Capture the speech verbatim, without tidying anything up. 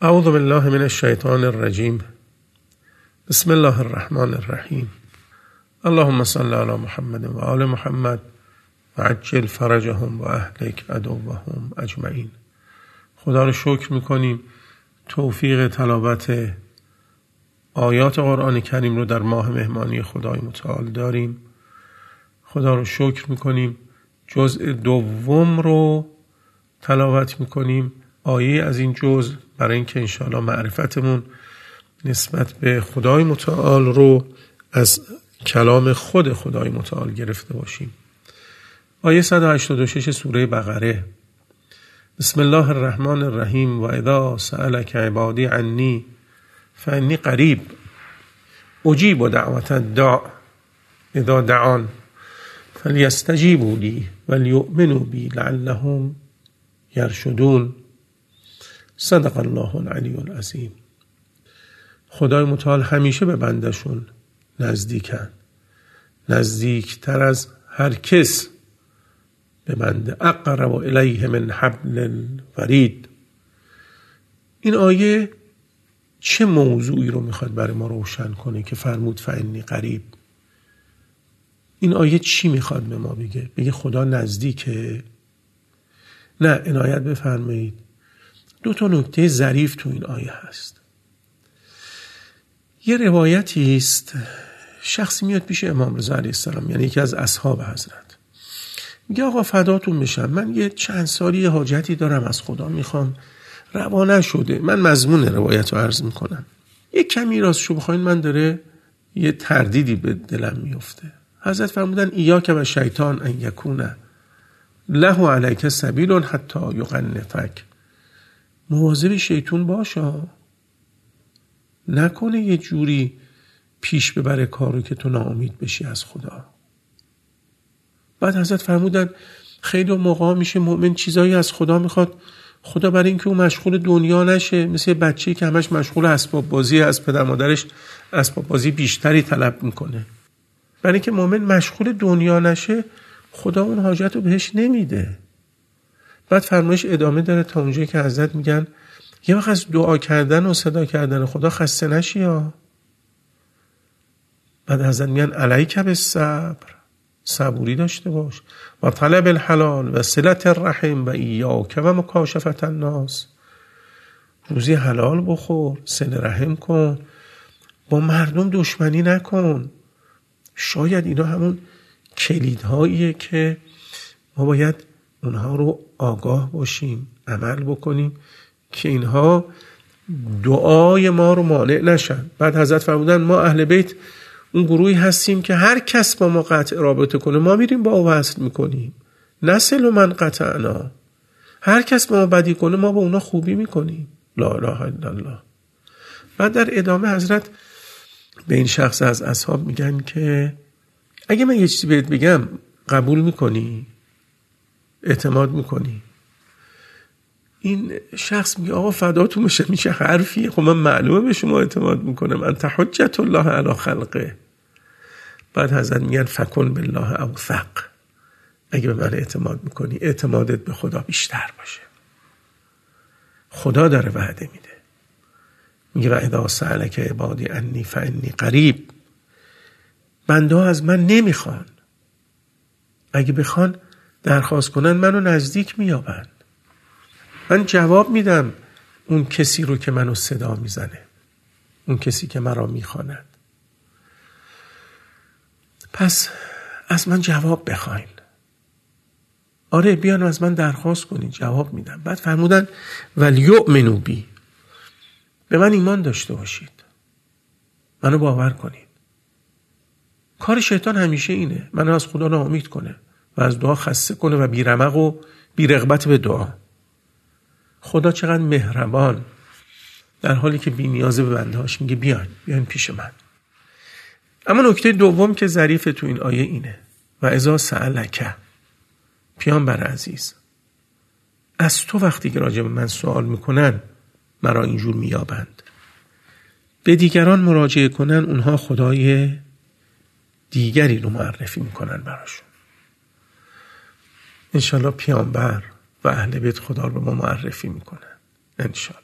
اعوذ بالله من الشیطان الرجیم. بسم الله الرحمن الرحیم. اللهم صل علی محمد و آل محمد و عجل فرجهم و اهلک عدوهم اجمعین. خدا رو شکر میکنیم توفیق تلاوت آیات قرآن کریم رو در ماه مهمانی خدای متعال داریم. خدا رو شکر میکنیم جزء دوم رو تلاوت میکنیم، آیه از این جزء، برای اینکه انشاءالله معرفتمون نسبت به خدای متعال رو از کلام خود خدای متعال گرفته باشیم. آیه صد و هشتاد و شش سوره بقره. بسم الله الرحمن الرحیم. و اذا سألك عبادی عنی فانی قریب اجیب دعوت الداع اذا دعان فلیستجیبوا لی ولیؤمنوا بی لعلهم یرشدون. صدق الله العلی العظیم. خدای متعال همیشه به بندشون نزدیکن، نزدیکتر از هر کس به بنده. اقرب الیه من حبل الورید. این آیه چه موضوعی رو میخواد برای ما روشن کنه که فرمود فانی قریب؟ این آیه چی میخواد به ما بگه؟ بگه خدا نزدیکه؟ نه، عنایت بفرمایید دو تا نکته ظریف تو این آیه هست. یه روایتی است، شخصی میاد پیش امام رضا علیه السلام، یعنی یکی از اصحاب حضرت، میگه آقا فداتون بشم، من یه چند سالی یه حاجتی دارم از خدا میخوام، روا نشده. من مضمون روایت رو عرض میکنم. یه کمی راستشو بخواین من داره یه تردیدی به دلم میفته. حضرت فرمودن ایاک و شیطان ان یکونه له علیک سبیل حتی یقنطک. مواظب شیطون باشا، نکنه یه جوری پیش ببره کارو که تو ناامید بشی از خدا. بعد حضرت فرمودن خیلی موقع میشه مؤمن چیزایی از خدا میخواد، خدا برای اینکه اون مشغول دنیا نشه، مثل بچه‌ای که همش مشغول اسباب بازی، از پدر مادرش اسباب بازی بیشتری طلب میکنه. برای اینکه مؤمن مشغول دنیا نشه خدا اون حاجت رو بهش نمیده. بعد فرمایش ادامه داره تا اونجایی که حضرت میگن یه وقت از دعا کردن و صدا کردن خدا خسته نشی ها. بعد حضرت میگن علیک بالصبر، صبوری داشته باش، و طلب الحلال و صلت الرحم و ایاک و مکاشفت الناس. روزی حلال بخور، صله رحم کن، با مردم دشمنی نکن. شاید اینا همون کلیدهاییه که ما باید اونها رو آگاه باشیم، عمل بکنیم که اینها دعای ما رو مانع نشن. بعد حضرت فرمودن ما اهل بیت اون گروهی هستیم که هر کس با ما قطع رابطه کنه ما میریم با او وصل میکنیم. نسل من قطعنا. هر کس با ما بدی کنه ما با اونا خوبی میکنیم. لا اله الا الله. بعد در ادامه حضرت به این شخص از اصحاب میگن که اگه من یه چیزی بهت بگم قبول میکنی؟ اعتماد میکنی؟ این شخص میگه آقا فداتون بشه، میشه حرفیه؟ خب من معلومه به شما اعتماد میکنم، انت حجت الله علی خلقه. بعد حضرت میگن فکن بالله اوثق. اگه به من اعتماد میکنی اعتمادت به خدا بیشتر باشه. خدا داره وعده میده، میگه و اذا سألک عبادی عنی فانی قریب. بنده ها از من نمیخوان، اگه بخوان درخواست کنن منو نزدیک میابند. من جواب میدم اون کسی رو که منو صدا میزنه، اون کسی که مرا میخواند. پس از من جواب بخواین. آره بیان از من درخواست کنین، جواب میدم. بعد فرمودن ولیؤمنوا بی، به من ایمان داشته باشید، منو باور کنید. کار شیطان همیشه اینه، منو از خدا ناامید کنه و از دعا خسته کنه و بیرمق و بیرغبت به دعا. خدا چقدر مهربان، در حالی که بی نیاز به بندهاش میگه بیاین بیاین پیش من. اما نکته دوم که ظریفه تو این آیه اینه و اذا سألک. پیامبر عزیز از تو وقتی که راجع به من سوال میکنن مرا اینجور میابند. به دیگران مراجعه کنن اونها خدای دیگری رو معرفی میکنن براشون. انشالله پیامبر و اهل بیت خدا رو به ما معرفی میکنن انشالله.